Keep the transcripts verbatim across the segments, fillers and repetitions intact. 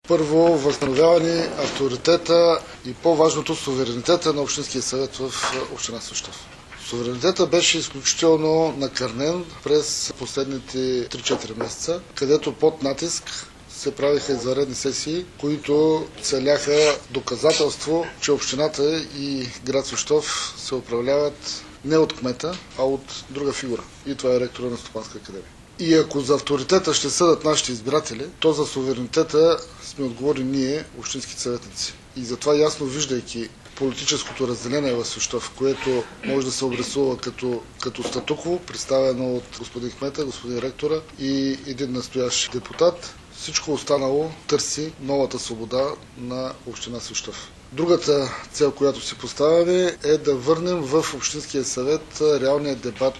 Първо, възстановяване авторитета и по-важното суверенитета на Общинския съвет в община Свищов. Суверенитетът беше изключително накърнен през последните три-четири месеца, където под натиск се правиха извънредни сесии, които целяха доказателство, че общината и град Свищов се управляват не от кмета, а от друга фигура. И това е ректора на Стопанска академия. И ако за авторитета ще съдат нашите избиратели, то за суверенитета сме отговорни ние, общинските съветници. И затова ясно виждайки политическото разделение в Свищов, което може да се обрисува като, като статукво, представено от господин кмета, господин ректора и един настоящ депутат, всичко останало търси новата свобода на община Свищов. Другата цел, която си поставяме, е да върнем в Общинския съвет реалния дебат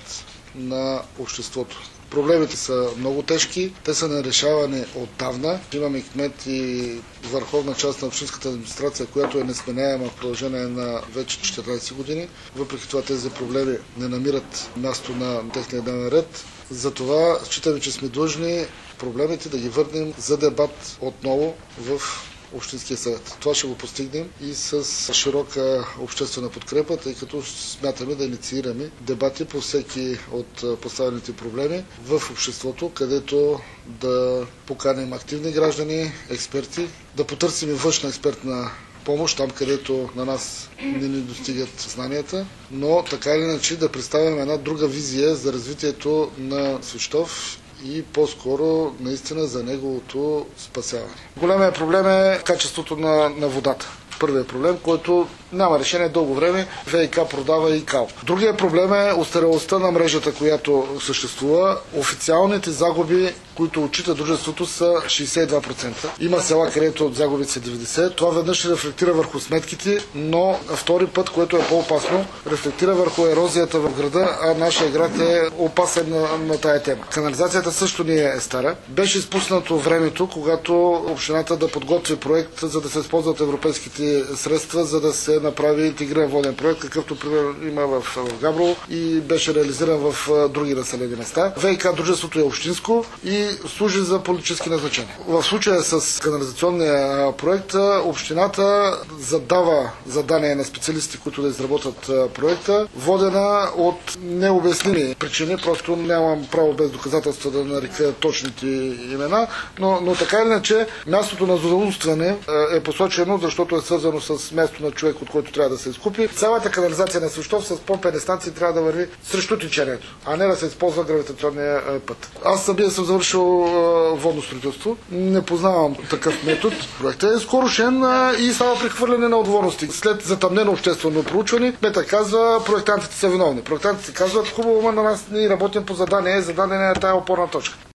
на обществото. Проблемите са много тежки, те са нерешавани отдавна. Имаме кмет и върховна част на общинската администрация, която е несменяема в продължение на вече четиринадесет години. Въпреки това тези проблеми не намират място на техния дневен ред. Затова считаме, че сме длъжни проблемите да ги върнем за дебат отново в Общинския съвет. Това ще го постигнем и с широка обществена подкрепа, тъй като смятаме да инициираме дебати по всеки от поставените проблеми в обществото, където да поканим активни граждани, експерти, да потърсим външна експертна помощ, там където на нас не ни достигат знанията, но така или иначе да представим една друга визия за развитието на Свищов и по-скоро наистина за неговото спасяване. Големият проблем е качеството на, на водата. Първият проблем, който няма решение дълго време, ВиК продава и КАЛ. Другият проблем е остарелостта на мрежата, която съществува. Официалните загуби, които отчита дружеството, са шейсет и два процента. Има села, където загубите са деветдесет процента. Това веднъж ще рефлектира върху сметките, но втори път, което е по-опасно, рефлектира върху ерозията в града, а нашия град е опасен на, на тая тема. Канализацията също не е стара. Беше изпуснато времето, когато общината да подготви проект, за да се използват европейските средства, за да се направи интегриран воден проект, какъвто пример има в, в Габрово и беше реализиран в други населени места. ВиК дружеството е общинско и служи за политически назначения. В случая с канализационния проект общината задава задание на специалисти, които да изработят проекта, водена от необясними причини, просто нямам право без доказателства да нарека точните имена, но, но така или иначе мястото на злоумстване е посочено, защото е свързано с място на човек, от който трябва да се изкупи. Цялата канализация на Свищов с помпени станции трябва да върви срещу течението, а не да се използва гравитационния път. Аз самия съм завършил водно строителство. Не познавам такъв метод. Проектът е скорошен и става прехвърляне на отговорности. След затъмнено обществено проучване, кмета казва, проектантите са виновни. Проектантите казват, хубаво, но на нас ние работим по задание, задание е тая опорна точка.